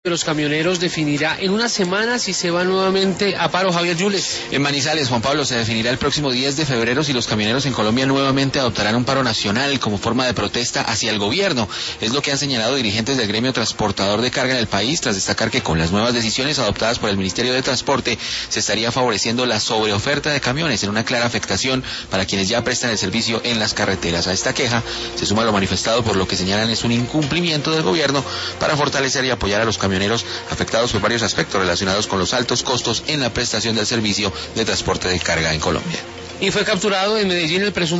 Los camioneros definirá en una semana si se va nuevamente a paro. Javier Yules. En Manizales, Juan Pablo, se definirá el próximo 10 de febrero si los camioneros en Colombia nuevamente adoptarán un paro nacional como forma de protesta hacia el gobierno. Es lo que han señalado dirigentes del gremio transportador de carga en el país, tras destacar que con las nuevas decisiones adoptadas por el Ministerio de Transporte se estaría favoreciendo la sobreoferta de camiones en una clara afectación para quienes ya prestan el servicio en las carreteras. A esta queja se suma lo manifestado por lo que señalan es un incumplimiento del gobierno para fortalecer y apoyar a los camioneros afectados por varios aspectos relacionados con los altos costos en la prestación del servicio de transporte de carga en Colombia. Y fue capturado en Medellín el presunto